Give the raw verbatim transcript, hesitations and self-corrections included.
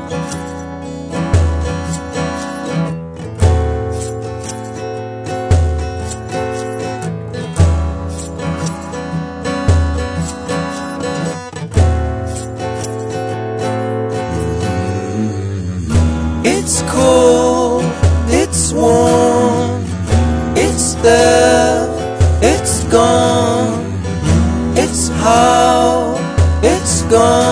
It's cold, it's warm, it's there, it's gone, it's how it's gone.